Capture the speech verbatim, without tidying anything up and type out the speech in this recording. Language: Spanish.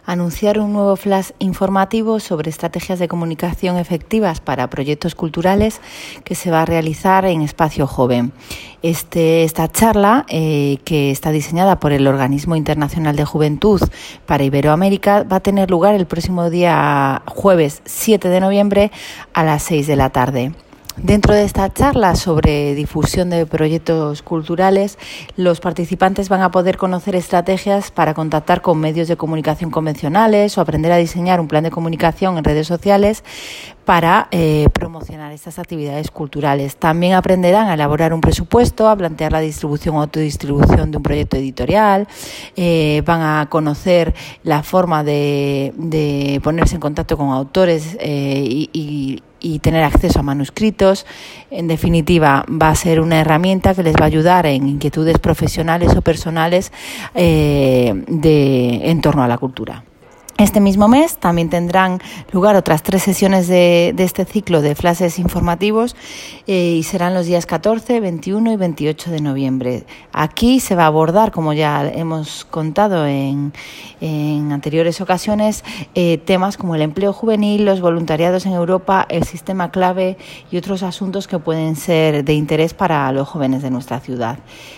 anunciar un nuevo flash informativo sobre estrategias de comunicación efectivas para proyectos culturales que se va a realizar en Espacio Joven. Este, esta charla, eh, que está diseñada por el Organismo Internacional de Juventud para Iberoamérica, va a tener lugar el próximo día jueves siete de noviembre a las seis de la tarde. Dentro de esta charla sobre difusión de proyectos culturales, los participantes van a poder conocer estrategias para contactar con medios de comunicación convencionales o aprender a diseñar un plan de comunicación en redes sociales para eh, promocionar estas actividades culturales. También aprenderán a elaborar un presupuesto, a plantear la distribución o autodistribución de un proyecto editorial, eh, van a conocer la forma de, de ponerse en contacto con autores eh, y, y y tener acceso a manuscritos. En definitiva, va a ser una herramienta que les va a ayudar en inquietudes profesionales o personales eh, de, en torno a la cultura. Este mismo mes también tendrán lugar otras tres sesiones de, de este ciclo de flashes informativos eh, y serán los días catorce, veintiuno y veintiocho de noviembre. Aquí se va a abordar, como ya hemos contado en, en anteriores ocasiones, eh, temas como el empleo juvenil, los voluntariados en Europa, el sistema clave y otros asuntos que pueden ser de interés para los jóvenes de nuestra ciudad.